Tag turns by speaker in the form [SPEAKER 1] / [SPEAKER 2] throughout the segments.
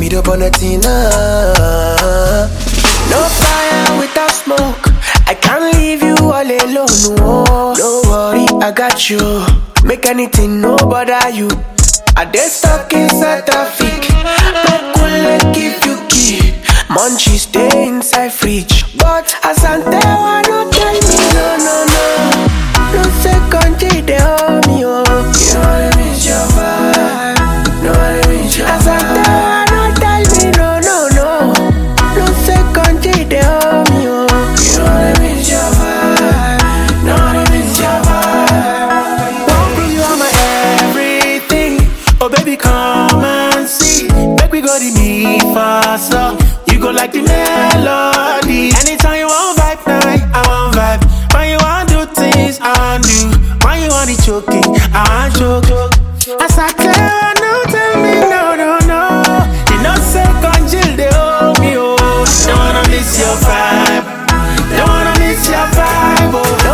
[SPEAKER 1] Speed up on the Tina. No fire without smoke. I can't leave you all alone. Oh, don't worry, I got you. Make anything no bother you. I dey stuck inside traffic. No cool give you key. Munchies stay inside fridge. But Asante wanna tell me no, no, no. No second G they hold me oh. You know what I mean, your vibe. No what I mean, your Asante wanna tell me no, no, no. No second G they hold me oh. You know what I mean, your vibe. No what I mean, your vibe. Won't prove you are my everything. Oh baby come and see. Make we go the me faster. You go like the melody. Anytime you want vibe night, I want vibe. When you want do things, I want do. When you want the choking, I want choke. As I can, no tell me no, no, no. You know second chill, they hold me oh. Don't wanna miss your vibe. Don't wanna miss your vibe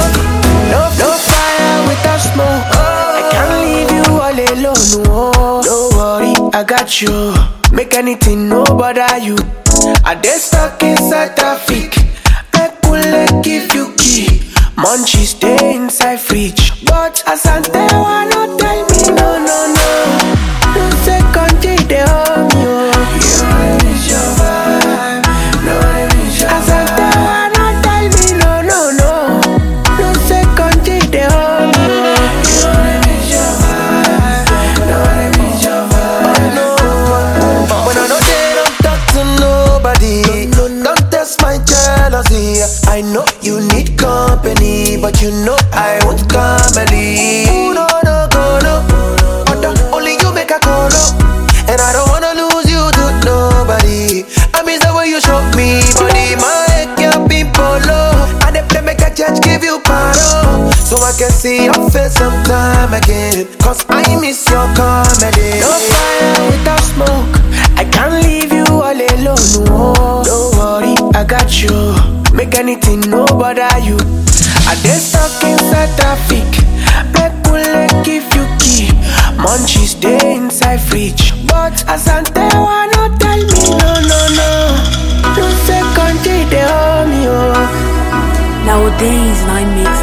[SPEAKER 1] oh. No fire without smoke. I can't leave you all alone oh. Don't worry, I got you. Make anything no bother you. I dey stuck inside traffic. Make cool give you key. Munchies stay inside fridge. But Asante wanna tell me no, no, no. No second G they hold me oh. You know it's your vibe. No it's your Asante wanna tell me no, no, no. No second G they hold me oh. You know it's your vibe. No it's your vibe. Oh no. When I know they don't talk to nobody. Don't test my jealousy. I know you need company, but you know I want comedy. Ooh, no, no, go, no. Only you make a call, no. And I don't wanna lose you to nobody. I miss the way you show me body. My head can't be polo. And if they make a judge give you paro, so I can see your face sometime again. Cause I miss your comedy. No fire without smoke. I can't leave you all alone, oh. Don't worry, I got you. Make anything no bother you. I dey stuck inside traffic. Make cool give you key. Munchies stay inside fridge. But Asante wanna tell me no, no, no. No second G they hold me oh.
[SPEAKER 2] Nowadays, I mix